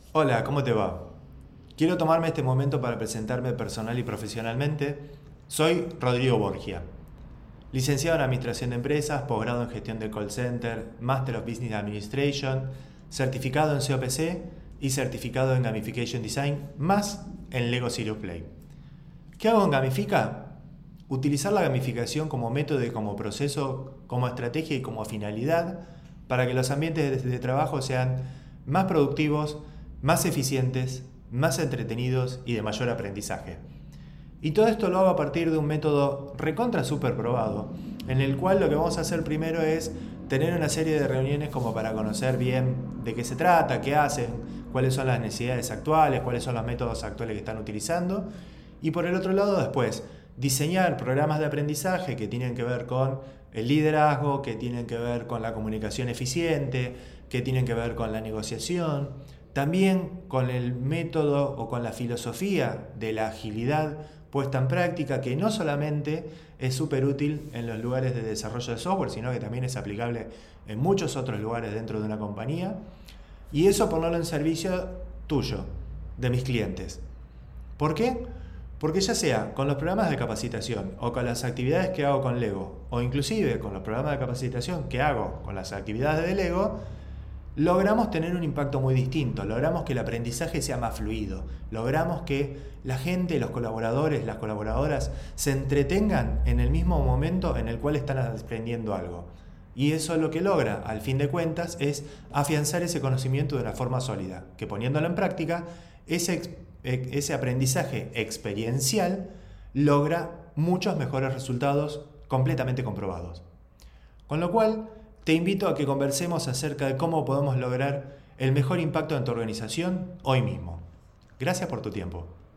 Hola, ¿cómo te va? Quiero tomarme este momento para presentarme personal y profesionalmente. Soy Rodrigo Borgia, licenciado en Administración de Empresas, posgrado en Gestión de Call Center, Master of Business Administration, certificado en COPC y certificado en Gamification Design, más en Lego Serious Play. ¿Qué hago en Gamifica? Utilizar la gamificación como método y como proceso, como estrategia y como finalidad para que los ambientes de trabajo sean más productivos, más eficientes, más entretenidos y de mayor aprendizaje. Y todo esto lo hago a partir de un método recontra super probado, en el cual lo que vamos a hacer primero es tener una serie de reuniones como para conocer bien de qué se trata, qué hacen, cuáles son las necesidades actuales, cuáles son los métodos actuales que están utilizando. Y por el otro lado, después, diseñar programas de aprendizaje que tienen que ver con el liderazgo, que tienen que ver con la comunicación eficiente, que tienen que ver con la negociación, también con el método o con la filosofía de la agilidad puesta en práctica, que no solamente es súper útil en los lugares de desarrollo de software, sino que también es aplicable en muchos otros lugares dentro de una compañía. Y eso ponerlo en servicio tuyo, de mis clientes. ¿Por qué? Porque ya sea con los programas de capacitación o con las actividades que hago con Lego, o inclusive con los programas de capacitación que hago con las actividades de Lego, logramos tener un impacto muy distinto, logramos que el aprendizaje sea más fluido, logramos que la gente, los colaboradores, las colaboradoras se entretengan en el mismo momento en el cual están aprendiendo algo. Y eso lo que logra, al fin de cuentas, es afianzar ese conocimiento de una forma sólida, que poniéndolo en práctica, ese aprendizaje experiencial logra muchos mejores resultados completamente comprobados. Con lo cual, te invito a que conversemos acerca de cómo podemos lograr el mejor impacto en tu organización hoy mismo. Gracias por tu tiempo.